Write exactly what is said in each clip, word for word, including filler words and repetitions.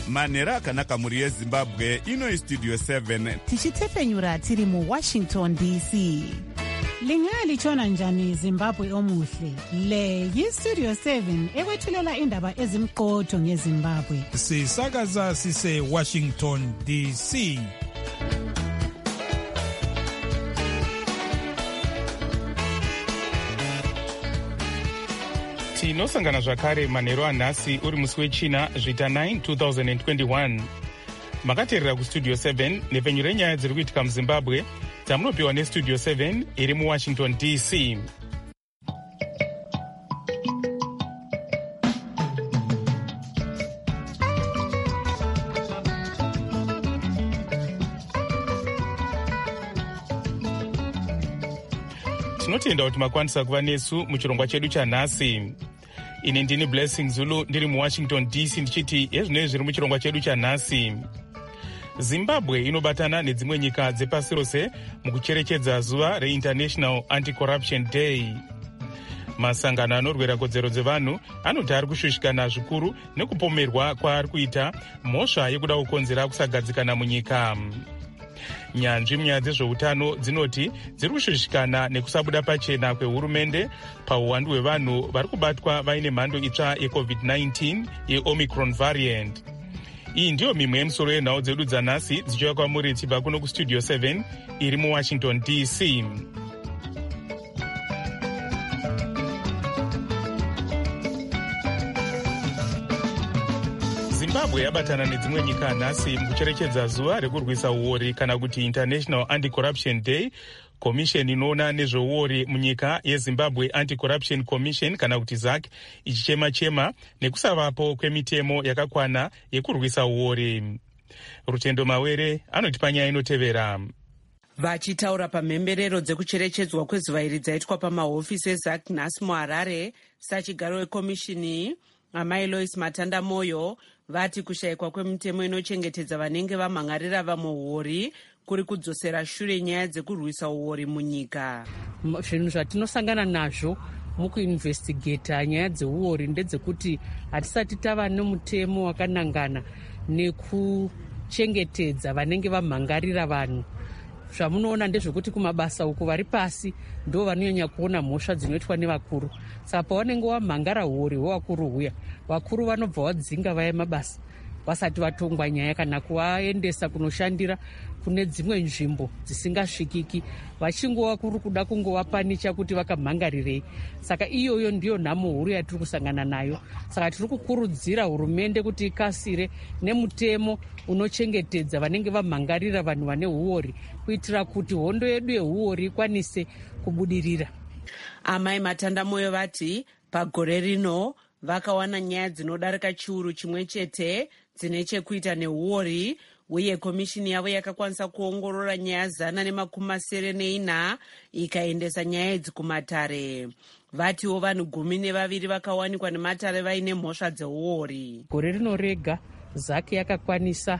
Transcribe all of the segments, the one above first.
manhero akanaka mhuri yezimbabwe. Ino istudio seven tichitefenyura tiri muwashington D C. Lingalitshona njani Zimbabwe omuhle? Le yistudio seven ekwethulela indaba ezimqotho ngeZimbabwe. Sisakaza sise Washington D C. Tinosangana zvakare manhero anhasi uri musi wechina zvita nine two thousand twenty-one. Makateerera kustudio seven nepfenyu renyaya dziri kuitika muZimbabwe dzamunopiwa nestudio seven iri muwashington D C. Tinotenda kuti makwanisa kuva nesu muchirongwa chedu chanhasi. Ini ndini Blessing Zulu ndiri muwashington D C ndichiti ezvinoi zviri muchirongwa chedu chanhasi. Zimbabwe inobatana nedzimwe nyika dzepasi rose mukucherechedza zuva reInternational Anti-Corruption Day. Masangano anorwira kodzero dzevanhu anoti ari kushushikana zvikuru nekupomerwa kwaari kuita mhosva yekuda kukonzera kusagadzikana munyika. Nyanzvi munyaya dzezveutano dzinoti dziri kushushikana nekusabuda pachena kwehurumende pauwandu hwevanhu vari kubatwa vaine mhando itsva yecovid nineteen yeomicron variant. Iyi ndiyo mimwe yemusoro yenhau dzedu dzanhasi dzichiuya kwamuri tibva kuno kustudio seven iri muwashington D C. Zimbabwe yabatana nedzimwe nyika nhasi mukucherechedza zuva rekurwisa uori kana kuti International Anti-Corruption Day. Komisheni inoona nezveuori munyika yeZimbabwe Anti-Corruption Commission kana kuti Z A C ichichema-chema nekusavapo kwemitemo yakakwana yekurwisa uori. Rutendo Mawere anotipa nyaya inotevera. Vachitaura pamhemberero dzekucherechedzwa kwezuva iri dzaitwa pamahofisi eZ A C nhasi muHarare, sachigaro wekomishini Amai Lois Matanda Moyo vati kushayikwa kwemitemo inochengetedza vanenge vamhangarira vamwe uori kuri kudzosera shure nyaya dzekurwisa uori munyika. Zvinhu zvatinosangana nazvo mukuinvestigeta nyaya dzeuori ndedzekuti hatisati tava nemutemo wakanangana nekuchengetedza vanenge vamhangarira vanhu. Zvamunoona ndezvekuti kumabasa uku vari pasi ndo vanonyanya kuona mhosva dzinoitwa nevakuru. Saka pavanenge vamhangara uori hwevakuru huya, vakuru vanobva vadzinga vaya mabasa vasati vatongwa nyaya kana kuvaendesa kunoshandira kune dzimwe nzvimbo dzisingasvikiki, vachingova kuri kuda kungovapanicha kuti vakamhangarirei. Saka iyoyo ndiyo nhamo huru yatiri kusangana nayo. Saka tiri kukurudzira hurumende kuti ikasire nemutemo unochengetedza vanenge vamhangarira vanhu vane uori kuitira kuti hondo yedu yeuori ikwanise kubudirira. Amai Matanda Moyo vati pagore rino vakawana nyaya dzinodarika chiuru chimwe chete dzine chekuita neuori, uye komishini yavo yakakwanisa kuongorora nyaya zana nemakumi masere neina ikaendesa nyaya idzi kumatare. Vatiwo vanhu gumi nevaviri vakawanikwa nematare vaine mhosva dzeuori. Gore rino rega Z A C yakakwanisa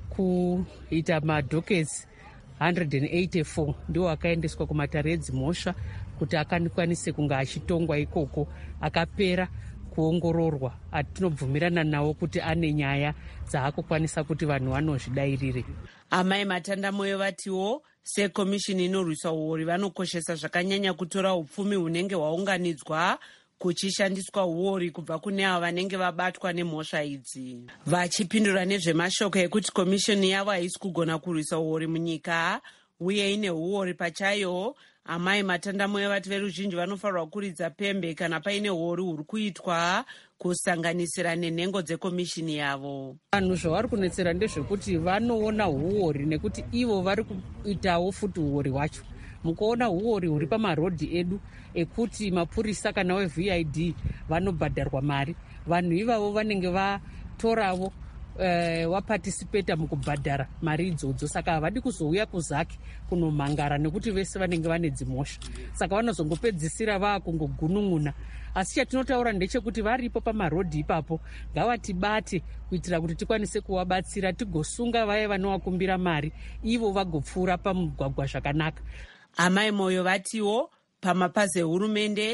kuita madhoketsi one hundred eighty-four ndiwo akaendeswa kumatare edzimhosva kuti akakwanise kunga achitongwa ikoko, akapera kuongororwa. Atinobvumirana nawo kuti ane nyaya dzaakukwanisa kuti vanhu vanozvidairire. Amai Matanda Moyo vatiwo sekomishini inorwisa uori vanokoshesa zvakanyanya kutora upfumi hunenge hwaunganidzwa kuchishandiswa uori kubva kune avo vanenge vabatwa nemhosva idzi. Vachipindura nezvemashoko ekuti komishini yavo haisi kugona kurwisa uori munyika uye ine uori pachayo, Amai Matanda Moyo vati veruzhinji vanofanirwa kuridza pembe kana paine uori huri kuitwa kusanganisira nenhengo dzekomishini yavo. Vanhu zvavari kunetsera ndezvekuti vanoona uori nekuti ivo vari kuitawo futi uori hwacho. Mukuona uori huri pamarodhi edu ekuti mapurisa kana weV I D vanobhadharwa mari, vanhu ivavo vanenge vatoravo Uh, wapatisipeta mukubhadhara mari idzodzo. Saka havadi kuzouya kuZ A C kunomhangara nekuti vese vanenge vane dzimhosva, saka vanozongopedzisira vaakungogunun'una. Asi chatinotaura ndechekuti varipo pamarodhi ipapo ngavatibate kuitira kuti tikwanise kuvabatsira, tigosunga vaya vanovakumbira mari ivo vagopfuura pamugwagwa zvakanaka. Amai Moyo vatiwo pamapazi ehurumende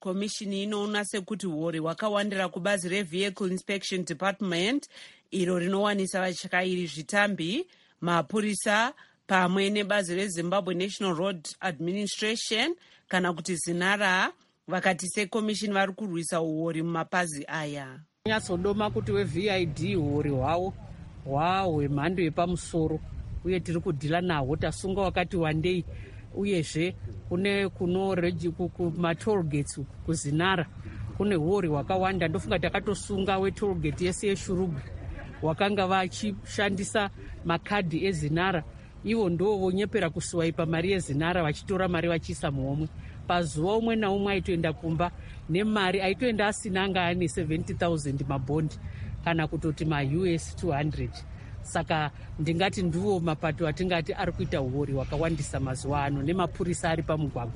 komishini inoona sekuti huori hwakawandira kubazi revehicle inspection department iro rinowanisa vatyairi zvitambi, mapurisa pamwe nebazi rezimbabwe national road administration kana kuti zinara. Vakati sekomishini vari kurwisa huori mumapazi aya. Nyatsodoma kuti wevid huori hwavo hwahwemhando yepamusoro uye tiri kudhila nahwo, tasunga wakati wandei. Uyezve kune kuno kumatolgates kuzinara kune huori hwakawanda. Ndofunga takatosunga wetolgate yese yeshurugu wakanga vachishandisa makadhi ezinara. Ivo ndo vonyepera kuswaipa mari yezinara vachitora mari vachiisa muhomwe. Pazuva umwe naumwe aitoenda kumba nemari aitoenda asina anga ane seventy thousand mabhondi kana kutoti ma-U S two hundred. Saka ndingati ndiwo mapato atingati ari kuita huori hwakawandisa mazuva ano nemapurisa ari pamugwagwa.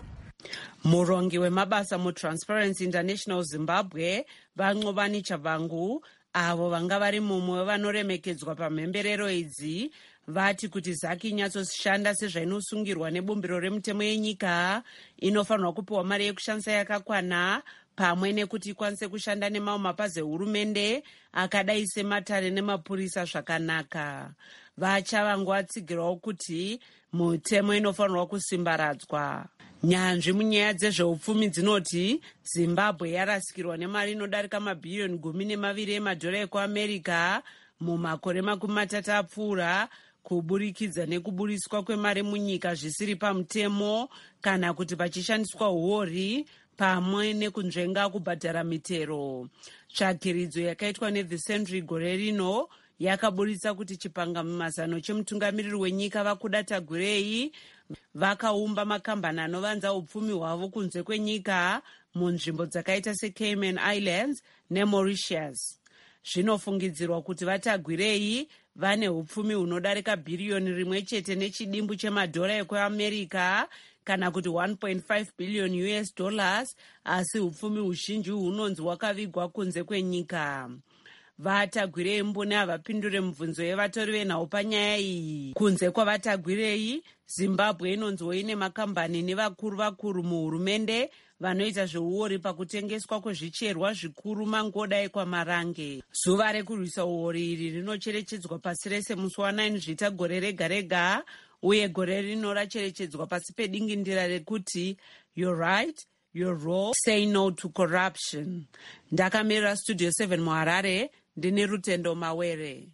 Murongi wemabasa muTransparency International Zimbabwe Vanqobani Chavangu avo vanga vari mumwe vanoremekedzwa pamhemberero idzi vati kuti zaki inyatsoshanda sezvainosungirwa nebumbiro remutemo yenyika inofanirwa kupiwa mari yekushandisa yakakwana pamwe nekuti ikwanise kushanda nemamwe mapazi ehurumende akadai sematare nemapurisa zvakanaka. Vachavangu vatsigirawo kuti mutemo inofanirwa kusimbaradzwa. Nyanzvi munyaya dzezveupfumi dzinoti Zimbabwe yarasikirwa nemari inodarika mabhiriyoni gumi nemaviri emadhora ekuamerica mumakore makumi matatu apfuura kuburikidza nekuburiswa kwemari munyika zvisiri pamutemo kana kuti pachishandiswa huori pamwe nekunzvenga kubhadhara mitero. Tsvakiridzo yakaitwa neThe Century gore rino yakaburitsa kuti chipangamazano chemutungamiriri wenyika Vakuda Tagurei vakaumba makambani anovanza upfumi hwavo kunze kwenyika munzvimbo dzakaita seCayman Islands neMauritius. Zvinofungidzirwa kuti Vatagurei vane upfumi hunodarika bhiriyoni rimwe chete nechidimbu chemadhora ekuamerica kana kuti one point five billion U S dollars, asi upfumi huzhinji hunonzi hwakavigwa kunze kwenyika. Vatagurei mbune havapindure mibvunzo yevatori venhau panyaya iyi. Kunze kwaVatagurei, Zimbabwe inonziwo ine makambani nevakuru vakuru muhurumende vanoita zveuori pakutengeswa kwezvicherwa zvikuru mangoda ekwaMarange. Zuva rekurwisa uori iri rinocherechedzwa pasi rese musi wa9 Zvita gore rega rega, uye gore rino racherechedzwa pasi pedingindira rekuti You're right, you're wrong, say no to corruption. Ndakamirira Studio seven muHarare, ndine Rutendo Mawere.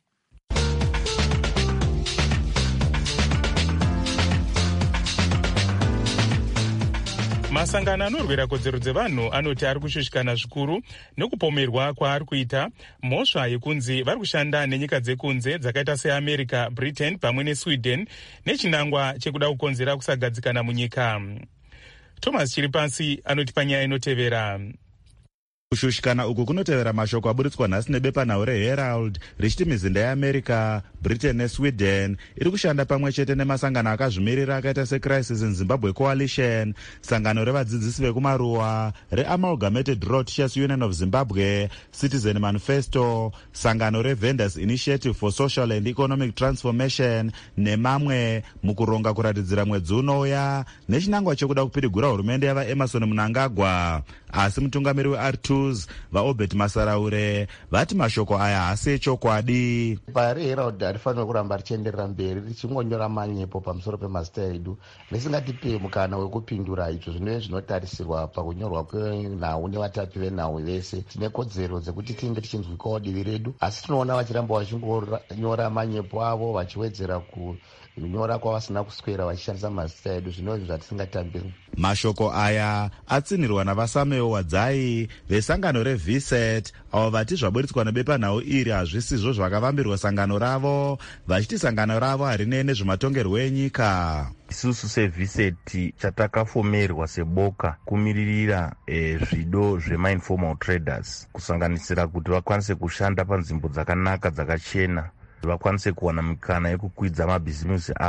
Masangano anorwira kodzero dzevanhu anoti ari kushushikana zvikuru nekupomerwa kwaari kuita mhosva yekunzi vari kushanda nenyika dzekunze dzakaita seAmerica, Britain pamwe neSweden nechinangwa chekuda kukonzera kusagadzikana munyika. Thomas Chiripasi anoti panyaya inotevera. Kushushikana uku kunotevera mashoko aburitswa nhasi nebepanhau reHerald richiti mizinda yeAmerica, Britain neSweden iri kushanda pamwe chete nemasangano akazvimirira akaita seCrisis in Zimbabwe Coalition, sangano revadzidzisi vekumaruwa, reAmalgamated Rural Teachers Union of Zimbabwe, Citizen Manifesto, sangano reVendors Initiative for Social and Economic Transformation nemamwe, mukuronga kuratidzira mwedzi unouya nechinangwa chekuda kupirigura hurumende yavaEmerson Mnangagwa. Asi mutungamiri weR two vaObert Masaraure vati mashoko aya haasi echokwadi. Pari Herald arifanira kuramba richienderera mberi richingonyora manyepo pamusoro pemazita edu risingatipe mukana wekupindura izvo zvinove zvinotarisirwa pakunyorwa kwenhau nevatapi venhau vese. Tine kodzero dzekuti tinge tichinzwikawo divi redu, asi tinoona vachiramba vachingonyora manyepo avo vachiwedzera kunyora kwavasina kuswera vachishandisa mazita edu, zvinove zvatisingatambiri. Mashoko aya atsinirwa navaSamuel Wadzai vesangano reV S E T, avo vati zvaburitswa nebepanhau iri hazvisizvo zvakavambirwa sangano ravo, vachiti sangano ravo harine nezvematongerwo enyika. Isusu seV S E T chatakafomerwa seboka kumiririra eh, zvido zvemainformal traders kusanganisira kuti vakwanise kushanda panzvimbo dzakanaka dzakachena, vakwanise kuwana mikana yekukwidza mabhizimusi avo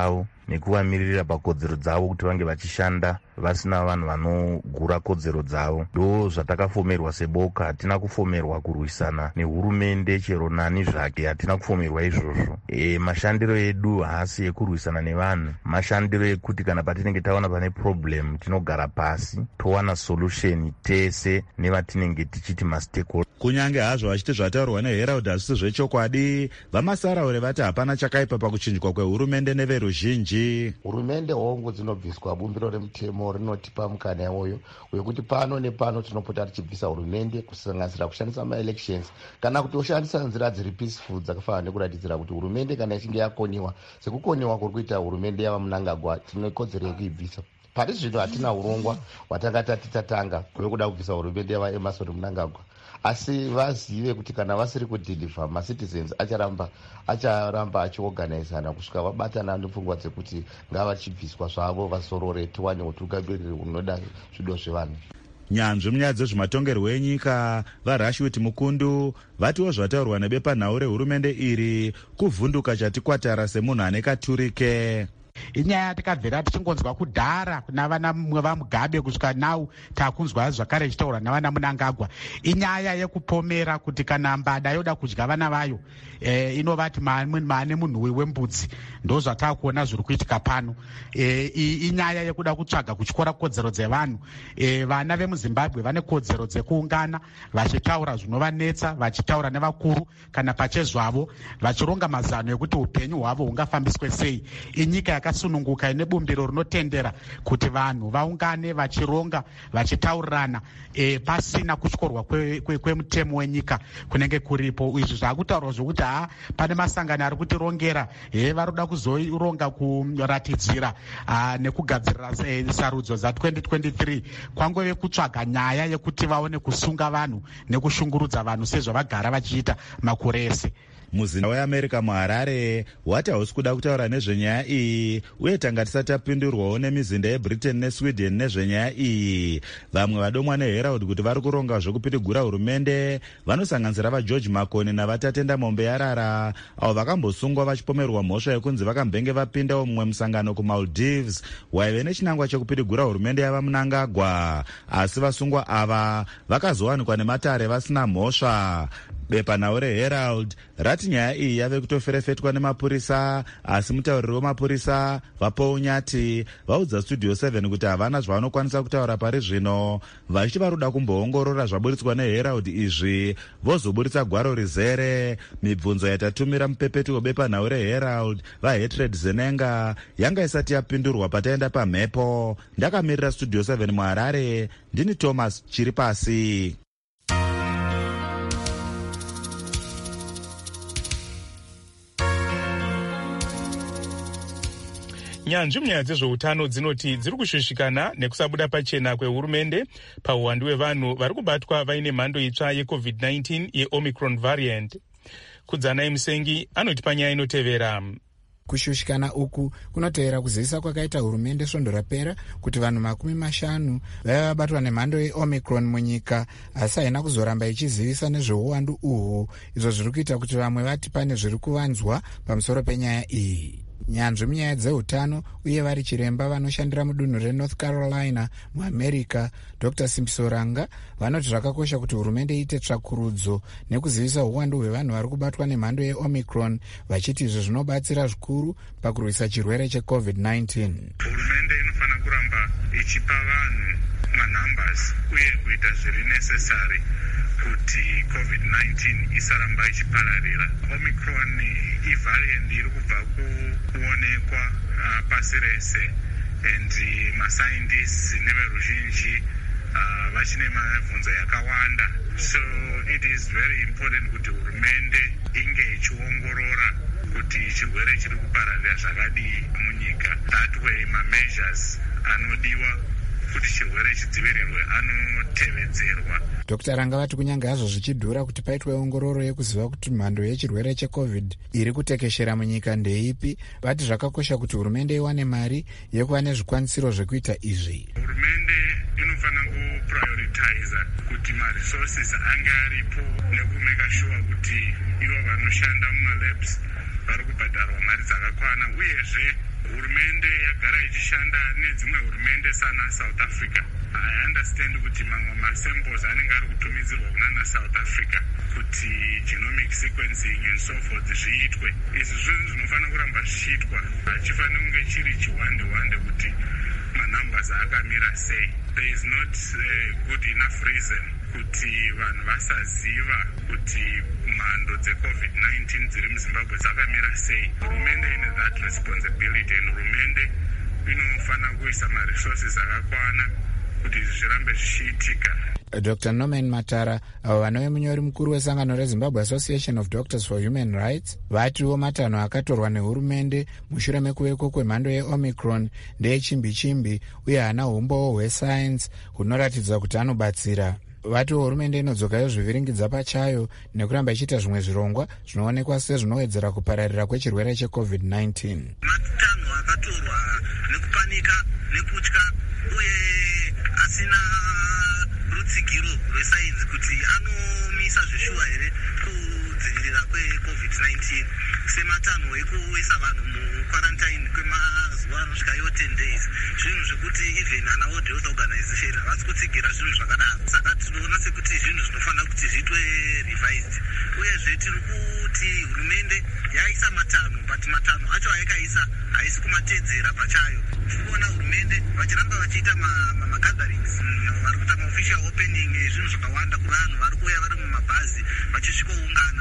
nekuvamiririra pakodzero dzavo kuti vange vachishanda vasina vanhu vanogura kodzero dzavo. Ndo zvatakafomerwa seboka. Hatina kufomerwa kurwisana nehurumende chero nani zvake, hatina kufomerwa izvozvo. E, mashandiro edu haasi ekurwisana nevanhu, mashandiro ekuti kana patinenge taona pane problem tinogara pasi towana solution tese nevatinenge tichiti mastakeholder. Kunyange hazvo vachiti zvataurwa neHerald hazvisi zvechokwadi, vamasaraure vati hapana chakaipa pakuchinjwa kwehurumende neveruzhinji. Hurumende hongu dzinobviswa, bumbiro remutemo rinotipa mukana iwoyo wekuti pano nepano tinopota tichibvisa hurumende kusanganisira kushandisa maelections kana kuti kushandisa nzira dziri peaceful dzakafanana nekuratidzira kuti hurumende kana ichinge yakoniwa sekukoniwa kuri kuita hurumende yava Mnangagwa tine kodzero yekuibvisa. Pari zvino hatina urongwa hwatanga tati tatanga wekuda kubvisa hurumende yava Emmerson Mnangagwa, asi vazive kuti kana vasiri kudhilivha macitizens acharamba acharamba achiorganizana kusvika vabatana nepfungwa dzekuti ngavachibviswa zvavo vasorore tiwane utungamiriri hunoda zvido zvevanhu. Nyanzvi munyaya dzezvematongerwo enyika vaRashwit Mukundu vatiwo zvataurwa nebepanhau rehurumende iri kuvhunduka chatikwatara semunhu ane katurike. Inyaya yatakabvira tichingonzwa kudhara navana vaMugabe kusvika nau takunzwa zvakare ichitaura navana Mnangagwa. Inyaya yekupomera kuti kana mbada yoda kudya vana vayo e, inovati maane munhu wembudzi. Ndo zvatakuona zviri kuitika pano. E, inyaya yekuda kutsvaga kutyora kodzero dzevanhu. E, vana vemuZimbabwe vane kodzero dzekuungana vachitaura zvinovanetsa, vachitaura nevakuru kana pachezvavo, vachironga mazano ekuti upenyu hwavo hungafambiswe sei. Inyika yakasununguka ine bumbiro rinotendera kuti vanhu vaungane vachironga vachitaurirana e, pasina kutyorwa kwemutemo kwe, kwe wenyika kunenge kuripo. Izvi zvakutaurwa zvokuti ha pane masangano ari kutirongera e, varoda kuzoronga kuratidzira nekugadzirira e, sarudzo dza twenty twenty-three kwangove kutsvaga nyaya yekuti vaone kusunga vanhu nekushungurudza vanhu sezvavagara vachiita makore ese. Muzinda weAmerica muHarare wati hausi kuda kutaura nezvenyaya iyi uye tanga tisati tapindurwawo nemizinda yeBritain neSweden nezvenyaya iyi. Vamwe vadomwa neHerald kuti vari kuronga zvokupitigura hurumende vanosanganisira vaGeorge Makoni navatatenda Mombe Yarara avo vakambosungwa vachipomerwa mhosva yekunzi vakambenge vapindawo mumwe musangano kuMaldives waive nechinangwa chekupitigura hurumende yava Mnangagwa, asi vasungwa ava vakazowanikwa nematare vasina mhosva. Bepanhau reHerald rati nyaya iyi yave kutoferefetwa nemapurisa, asi mutauriri wemapurisa vaPaul Nyati vaudza Studio seven kuti havana zvavanokwanisa kutaura pari zvino, vachiti varuda kumboongorora zvaburitswa neHerald izvi vozoburitsa gwaro rizere. Mibvunzo yatatumira mupepeti webepanhau reHerald vaHatred Zenenga yanga isati yapindurwa pataenda pamhepo. Ndakamirira Studio seven muHarare, ndini Thomas Chiripasi. Nyanzvi munyaya dzezveutano dzinoti dziri kushushikana nekusabuda pachena kwehurumende pauwandu hwevanhu vari kubatwa vaine mhando itsva yecovid nineteen yeomicron variant. Kudzanai Musengi anoti panyaya inotevera. Kushushikana uku kunotevera kuzivisa kwakaita hurumende svondo rapera kuti vanhu makumi mashanu vaiva vabatwa nemhando yeomicron munyika, asi haina kuzoramba ichizivisa nezveuwandu uhwo, izvo zviri kuita kuti vamwe vati pane zviri kuvanzwa pamusoro penyaya iyi. Nyanzvi munyaya dzeutano uye vari chiremba vanoshandira mudunhu reNorth Carolina muAmerica, Doctor Simsoranga vanoti zvakakosha kuti hurumende iite tsvakurudzo nekuzivisa uwandu hwevanhu vari kubatwa nemhando yeomicron, vachiti izvo zvinobatsira zvikuru pakurwisa chirwere checovid nineteen. Hurumende inofanira kuramba ichipa vanhu manumbers uye kuita zviri necessary kuti covid nineteen isaramba ichipararira. Omicron ivariant iri kubva kuonekwa uh, pasi rese, and uh, mascientists neveruzhinji uh, vachine mabvunzo yakawanda, so it is very important kuti hurumende inge ichiongorora kuti chirwere chiri kupararira zvakadii munyika. That way mameasures anodiwa kuti chirwere chidzivirirwe anotevedzerwa. Dokta Ranga vati kunyange hazvo zvichidhura kuti paitwe ongororo yekuziva kuti mhando yechirwere checovid iri kutekeshera munyika ndeipi, vati zvakakosha kuti hurumende iwane mari yekuva nezvikwanisiro zvekuita izvi. Hurumende inofanira kuprioritiza kuti maresources ange aripo nekumeka sure kuti ivo vanoshanda mumalabs vari kubhadharwa mari dzakakwana, uyezve hurumende yagara ichishanda nedzimwe hurumende sana South Africa. I understand kuti mamwe masamples anenge ari kutumidzirwa kunana South Africa kuti genomic sequencing and so forth zviitwe. Izvi zvinhu zvinofanira kuramba zvichiitwa, hachifaniri kunge chiri chiwande-wande kuti manumbers akamira sei. There is not a good enough reason kuti vanhu vasaziva kuti mhando dzecovid nineteen dziri muzimbabwe dzakamira sei. Hurumende ine that responsibility, and hurumende inofanira kuisa maresources akakwana kuti zvirambe zvichiitika. Dr Norman Matara, avo vanove munyori mukuru wesangano reZimbabwe Association of Doctors for Human Rights, vatiwo matanho akatorwa nehurumende mushure mekuveko kwemhando yeomicron ndeyechimbi-chimbi uye hana umbowo hwesayensi hunoratidza kuti anobatsira. Vatiwo hurumende inodzokayo zvivhiringidza pachayo nekuramba ichiita zvimwe zvirongwa zvinoonekwa sezvinowedzera kupararira kwechirwere checovid nineteen. Matanho akatorwa nekupanika nekutya uye asina rutsigiro rwesainzi kuti anomisa zvishuwa here kudzivirira kwecovid nineteen, sematanho ekuisa vanhu mukwarantine kwemazuva anosvikayo ten days, zvinhu zvekuti even ana World Health Organization havasi kutsigira zvinhu zvakadaro. Saka tinoona sekuti zvinhu zvinofanira kuti zviitwe revised, uyezve tiri kuti hurumende yaisa matanho, but matanho acho ayakaisa haisi kumatedzera pachayo. Tikuona hurumende vachiramba vachiita magatherings, vari kuita maofficial opening, zvinhu zvakawanda kuvanhu vari kuuya vari mumabhazi vachisvikoungana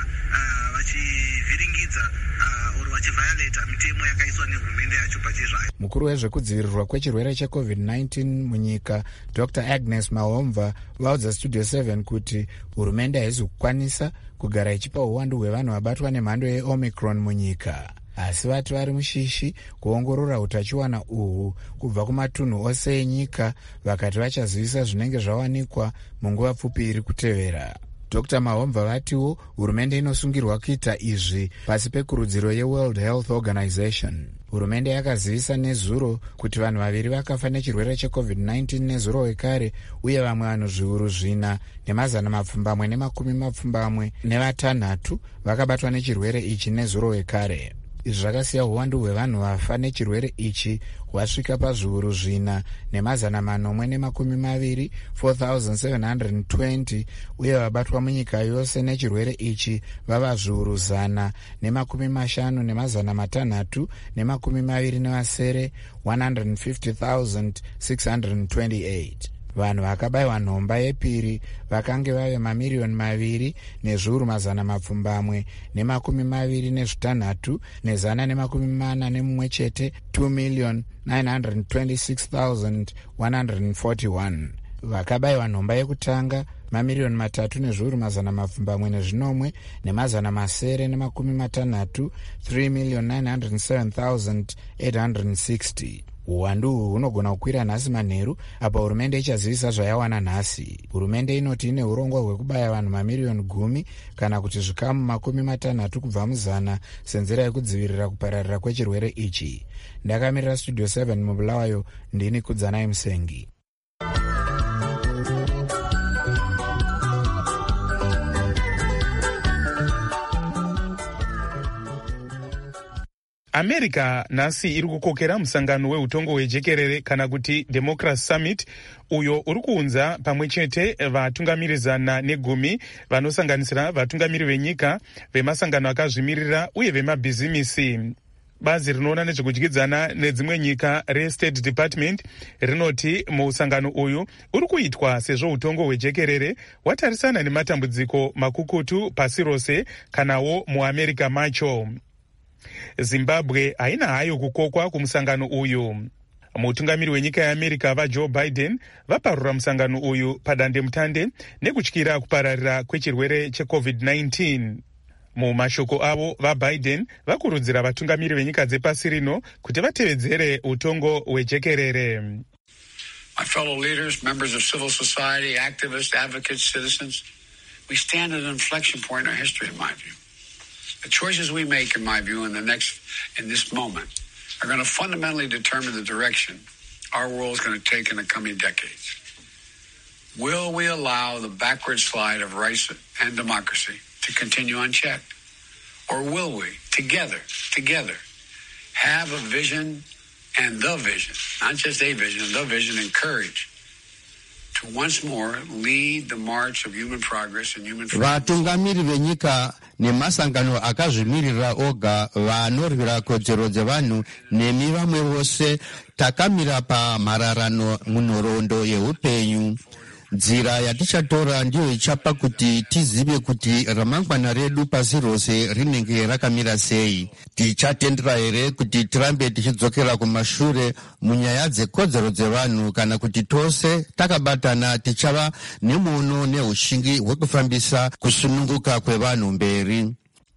vachivhiringidza oro vachiviolata mitemo yakaiswa nehurumende yacho pachezvayo. Mukuru wezvekudzivirirwa kwechirwere checovid nineteen munyika Dr Agnes Mahomva vaudza Studio seven kuti hurumende haisi kukwanisa kugara ichipa uwandu hwevanhu vabatwa nemhando yeomicron munyika, asi vati vari mushishi kuongorora utachiwana uhu kubva kumatunhu ose enyika, vakati vachazivisa zvinenge zvawanikwa munguva pfupi iri kutevera. Dr Mahomva vatiwo hurumende inosungirwa kuita izvi pasi pekurudziro yeWorld Health Organization. Hurumende yakazivisa nezuro kuti vanhu vaviri vakafa nechirwere checovid nineteen nezuro wekare, uye vamwe vanhu zviuru zvina nemazana mapfumbamwe nemakumi mapfumbamwe nevatanhatu vakabatwa nechirwere ichi nezuro wekare. Izvi zvakasiya uwandu hwevanhu vafa nechirwere ichi hwasvika pazviuru zvina nemazana manomwe nemakumi maviri four thousand seven hundred twenty, uye vabatwa munyika yose nechirwere ichi vava zviuru zana nemakumi mashanu nemazana matanhatu nemakumi maviri nevasere one hundred fifty thousand six hundred twenty-eight. Vanhu vakabayiwa nhomba yepiri vakange vave mamiriyoni maviri nezviuru mazana mapfumbamwe nemakumi maviri nezvitanhatu nezana nemakumi mana nemumwe chete two million nine hundred twenty-six thousand one hundred forty-one. Vakabayiwa nhomba yekutanga mamiriyoni matatu nezviuru mazana mapfumbamwe nezvinomwe nemazana masere nemakumi matanhatu three million nine hundred seven thousand eight hundred sixty. Uwandu uhu hunogona kukwira nhasi manheru apa hurumende ichazivisa zvayawana nhasi. Hurumende inoti ine urongwa hwekubaya vanhu mamiriyoni gumi kana kuti zvikamu makumi matanhatu kubva muzana senzira yekudzivirira kupararira kwechirwere ichi. Ndakamirira Studio seven mubulawayo, ndini Kudzanai Musengi. America nhasi iri kukokera musangano weutongo hwejekerere kana kuti Democracy Summit, uyo uri kuunza pamwe chete vatungamirizana negumi vanosanganisira vatungamiri venyika, vemasangano akazvimirira uye vemabhizimisi. Bazi rinoona nezvekudyidzana nedzimwe nyika reState Department rinoti musangano uyu uri kuitwa sezvo utongo hwejekerere watarisana nematambudziko makukutu pasi rose kanawo muAmerica macho. Zimbabwe haina hayo kukokwa kumusangano uyu. Mutungamiri wenyika yeAmerica vaJoe Biden vaparura musangano uyu padandemutande nekutyira kupararira kwechirwere checovid nineteen. Mumashoko avo vaBiden vakurudzira vatungamiri venyika dzepasi rino kuti vatevedzere utongo hwejekerere. My fellow leaders, members of civil society, activists, advocates, citizens, we stand at an inflection point in our history, in my view. The choices we make, in my view, in the next, in this moment, are going to fundamentally determine the direction our world is going to take in the coming decades. Will we allow the backward slide of rights and democracy to continue unchecked? Or will we, together, together, have a vision and the vision, not just a vision, the vision and courage to once more lead the march of human progress and human freedom. Vatungamiri venyika nemasangano akazvimirira oga vanorwira kodzero dzevanhu nemi vamwe vose takamira pamhararano munhoroondo yeupenyu. Nzira yatichatora ndiyo ichapa kuti tizive kuti ramangwana redu pasi rose rinenge rakamira sei. Tichatendera here kuti tirambe tichidzokera kumashure munyaya dzekodzero dzevanhu kana kuti tose takabatana tichava nemuono neushingi hwekufambisa kusununguka kwevanhu mberi.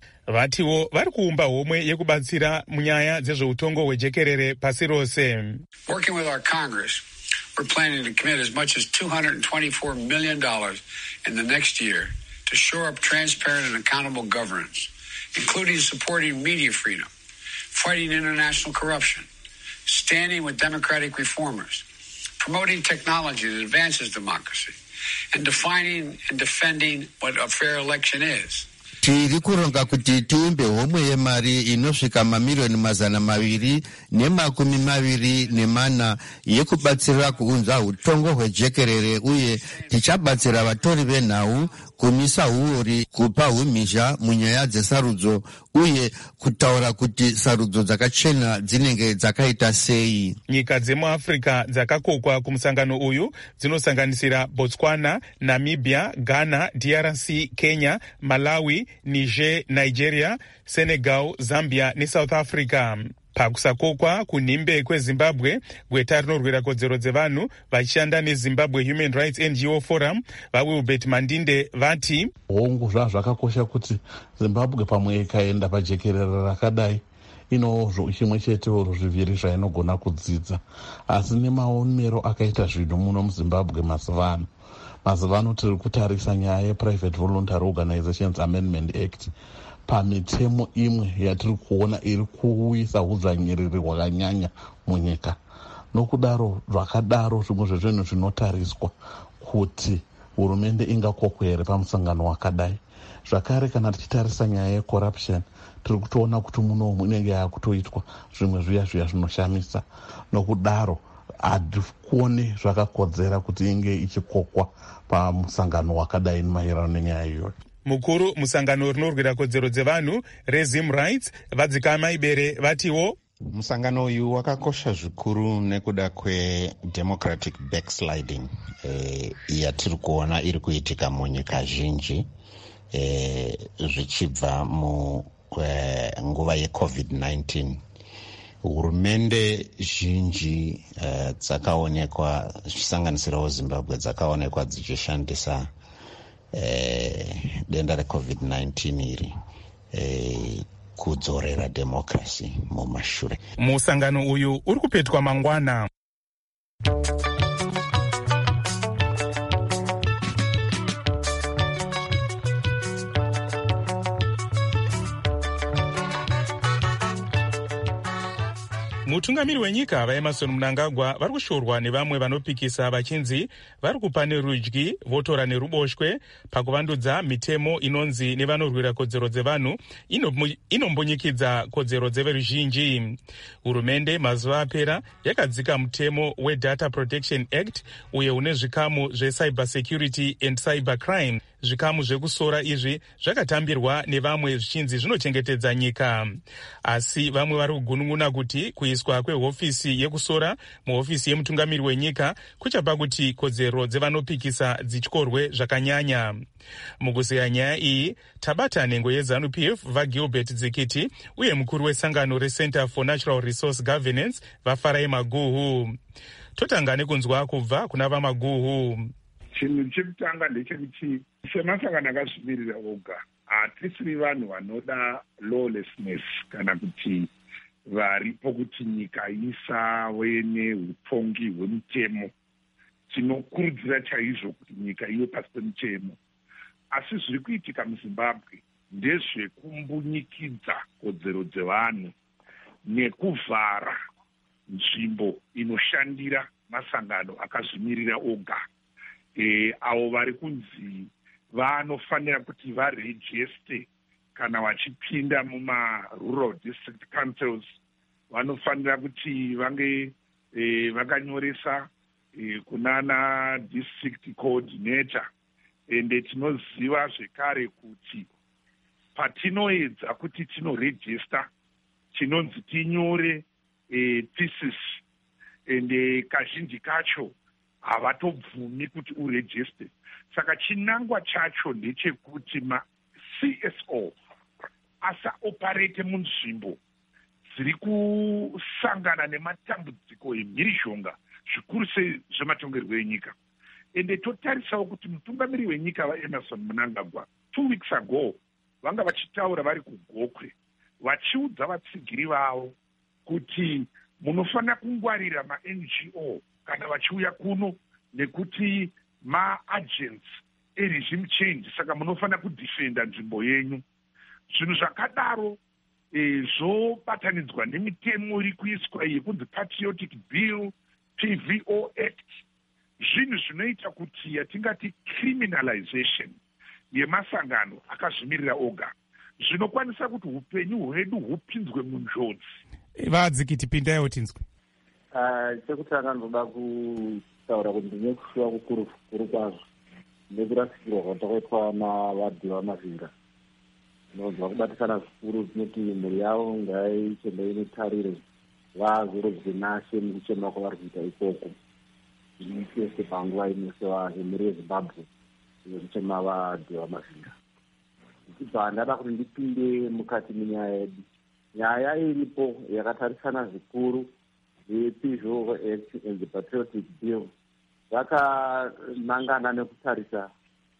Vatiwo vari kuumba homwe yekubatsira munyaya dzezveutongo hwejekerere pasi rose. Working with our Congress, we're planning to commit as much as two hundred twenty-four million dollars in the next year to shore up transparent and accountable governance, including supporting media freedom, fighting international corruption, standing with democratic reformers, promoting technology that advances democracy, and defining and defending what a fair election is. Tiri kuronga kuti tiumbe homwe yemari inosvika mamiliyoni mazana maviri nemakumi maviri nemana yekubatsira kuunza utongo hwejekerere uye tichabatsira vatori venhau kumisa uori kupa umhizha munyaya dzesarudzo uye kutaura kuti sarudzo dzakachena dzinenge dzakaita sei. Nyika dzemuafrica dzakakokwa kumusangano uyu dzinosanganisira Botswana, Namibia, Ghana, D R C, Kenya, Malawi, Niger, Nigeria, Senegal, Zambia neSouth Africa. Pakusakokwa kunhimbe kweZimbabwe gweta rinorwira kodzero dzevanhu vachishanda neZimbabwe Human Rights N G O Forum vaWilbert Mandinde vati hongu zvazvakakosha kuti Zimbabwe pamwe ikaenda pajekerere rakadai inozvo chimwe chete oro zviviri zvainogona kudzidza, asi nemaomero akaita zvinhu muno muZimbabwe mazuva ano mazuva ano tiri kutarisa nyaya yePrivate Voluntary Organizations Amendment Act pamitemo imwe yatiri kuona iri kuuyisa udzvanyiriri hwakanyanya munyika. Nokudaro zvakadaro zvimwe zvezvinhu zvinotariswa kuti hurumende ingakokwa here pamusangano wakadai. Zvakare kana tichitarisa nyaya yecorruption tiri kutoona kuti munomu inenge yakutoitwa zvimwe zviya zviya zvinoshamisa. Nokudaro hatikuoni zvakakodzera kuti inge ichikokwa pamusangano wakadai maererano nenyaya iyoyo. Mukuru musangano rinorwira kodzero dzevanhu Rezim Rights vadzikama ibere vatiwo musangano uyu wakakosha zvikuru nekuda kwedemocratic backsliding eh, yatiri kuona iri kuitika munyika zhinji eh, zvichibva mu eh, nguva yecovid nineteen. Hurumende zhinji eh, dzakaonekwa zvichisanganisirawo Zimbabwe dzakaonekwa dzichishandisa Eh, denda recovid nineteen iri eh, kudzorera democracy mumashure. Musangano uyu uri kupetwa mangwana. Mutungamiri wenyika vaEmerson Mnangagwa vari kushorwa nevamwe vanopikisa vachinzi vari kupa nerudyi votora neruboshwe pakuvandudza mitemo inonzi nevanorwira kodzero dzevanhu inombonyikidza kodzero dzeveruzhinji. Hurumende mazuva apera yakadzika mutemo weData Protection Act uye une zvikamu zveCyber Security and Cyber Crime. Zvikamu zvekusora izvi zvakatambirwa nevamwe zvichinzi zvinochengetedza nyika, asi vamwe vari kugunun'una kuti kuiswa kwehofisi yekusora muhofisi yemutungamiri wenyika kuchapa kuti kodzero dzevanopikisa dzityorwe zvakanyanya. Mukuzeya nyaya iyi tabata nhengo yeZANU P F vaGilbert Dzikiti uye mukuru wesangano reCenter for Natural Resource Governance vaFarai Maguhu. Totanga nekunzwa kubva kuna vaMaguhu. Chinhu chekutanga ndechekuti semasangano akazvimirira oga hatisiri vanhu vanoda lawlessness kana kuti varipo kuti nyika isave neutongi hwemutemo. Tinokurudzira chaizvo kuti nyika ive pasi pemutemo, asi zviri kuitika muZimbabwe ndezvekumbunyikidza kodzero dzevanhu nekuvhara nzvimbo inoshandira masangano akazvimirira oga. E, avo vari kunzi vanofanira kuti varejeste kana vachipinda mumarural district councils vanofanira kuti vange eh, vakanyoresa eh, kunana district coordinator. Ende tinoziva zvekare kuti patinoedza kuti tinoregister tinonzi tinyore eh, thesis, ende kazhinji kacho havatobvumi kuti uregister. Saka chinangwa chacho ndechekuti ma-C S O asa-operate munzvimbo dziri kusangana nematambudziko emhirishonga zvikuru sei zvematongerwo enyika. Ende totarisawo kuti mutungamiri wenyika vaEmerson Mnangagwa two weeks ago vanga vachitaura vari kugokwe vachiudza vatsigiri vavo kuti munofanira kungwarira ma-N G O kana vachiuya kuno nekuti ma-agents e-regime change, saka munofanira kudefenda nzvimbo yenyu. Zvinhu zvakadaro e, zvobatanidzwa nemitemo iri kuiswa yekunzi Patriotic Bill, P V O Act, zvinhu zvinoita kuti yatingati criminalization yemasangano akazvimirira oga zvinokwanisa kuti upenyu hwedu hupinzwe munjodzi. Vadzikiti pindaiwo tinzwe. Chekutanga ndoda kutaura kuti ndine kushuva kukuru kukuru kwazvo nekurasikirwa kwatakaitwa navadhi vamavhira. Ndinonzwa kubatisana zvikuru tinoti mhuri yavo ngaichende inotarire vazorodzwe nashe mukuchema kwavari kuita ikoko. Zvinoitese panguva ino sevahemuri yeZimbabwe yekuchema vadhi vamavhira. Ndichibva ndada kuti ndipinde mukati menyaya yedu. Nyaya iripo yakatarisana zvikuru the-P V O Act and the Patriotic Bill vakanangana nekutarisa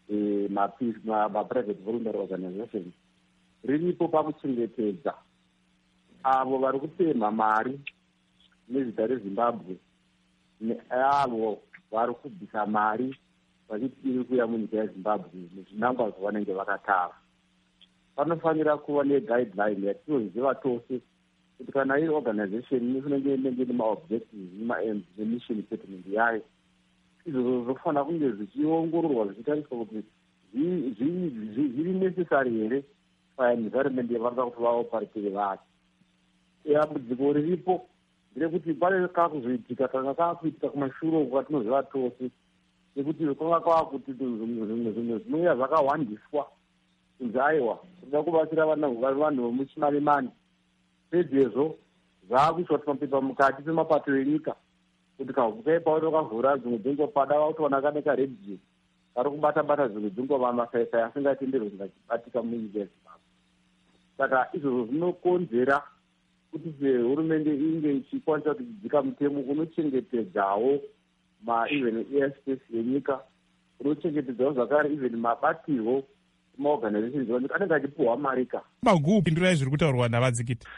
ma-private voluntary organizations riripo pakuchengetedza avo vari kupemha mari nezita reZimbabwe neavo vari kubvisa mari vachiti iri kuya munyika yeZimbabwe nezvinangwa zvavanenge vakatara. Panofanira kuva neguideline yatinoziva tose kuti kana iri organization inofanenge inenge ine maobjectives nemaaims nemission statement yayo. Izvo zvofanira kunge zvichiongororwa zvichitariswa kuti zviri necessary here paenvironment yavanoda kuti vaoparitire vacho. Dambudziko riripo nderekuti pane kakuzoitika kanga kakuitika kumashure uko katinoziva tose nekuti kwanga kwakuti zvimwe zvimwe zvinouya zvakawandiswa kunzi aiwa kuda kubatsira vanhu vemuchimarimani. Pedzezvo zvaakuiswa tumapepa mukati pemapato enyika kuti kahukai kavhura dzimwe dzenguva pada vakutoona kane karedhiyo kari kubata-bata dzimwe dzenguva masaisai asingatenderwi kuti achibatika munyika yeZimbabwe. Saka izvozvo zvinokonzera kuti sehurumende inge ichikwanisa kudzidzika mutemo unochengetedzawo ma-even airspace yenyika, unochengetedzawo zvakare even mabatirwo maorganizations vanenge anenge achipuhwa marika. Maguu pindurai zviri kutaurwa navadzikiti.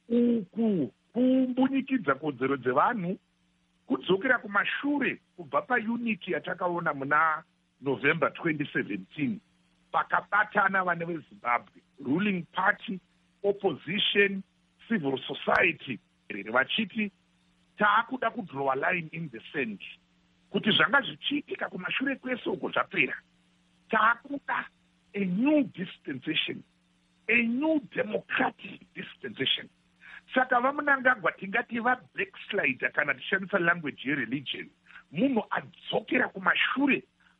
Uku kumbunyikidza kodzero dzevanhu kudzokera kumashure kubva paunity yatakaona muna November twenty seventeen pakabatana vana veZimbabwe, ruling party, opposition, civil society vachiti taakuda kudraw a line in the sand kuti zvanga zvichiitika kumashure kwese uko zvapera. Taakuda a new dispensation, a new democratic dispensation. Saka vaMnangagwa tingati va-backslider kana tishandisa language yereligion. Munhu adzokera kumashure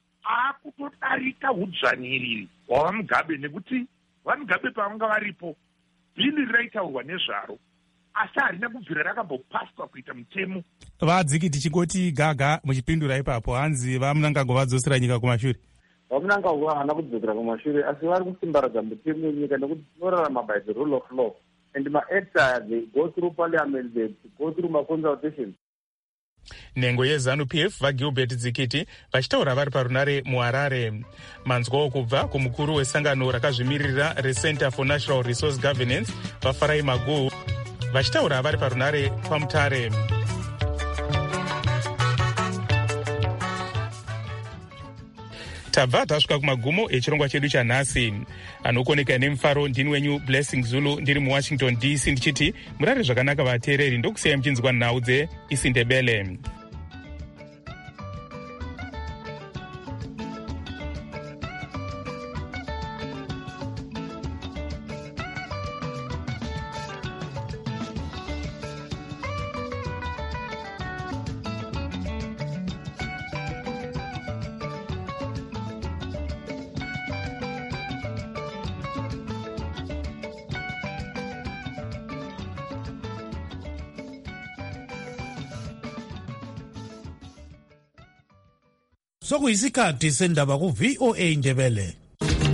akutodarika udzvaniriri hwavaMugabe nekuti vaMugabe pavanga varipo bhili raitaurwa nezvaro asi harina kubvira rakambopaswa kuita mutemo. Vadzikiti chingoti gaga muchipindura ipapo hanzi vaMnangagwa vadzosera nyika kumashure. vaMnangagwa havana kudzokera kumashure asi vari kusimbaradza mutemo wenyika nekuti tinorarama by the rule of law and ma-acts they go through parliament, they go through ma-consultations. Nhengo yeZanu P F vaGilbert Dzikiti vachitaura vari parunare muHarare. Manzwawo kubva kumukuru wesangano rakazvimirira reCenter for National Resource Governance vaFarai Maguu vachitaura vari parunare paMutare. Tabva tasvika kumagumo echirongwa chedu chanhasi. Anokoneka nemufaro ndini wenyu Blessing Zulu ndiri muWashington D C ndichiti murare zvakanaka vateereri ndokusiyai muchinzwa nhau dzeIsindebele. sokuyisikhathi sendaba ku-V O A Ndebele.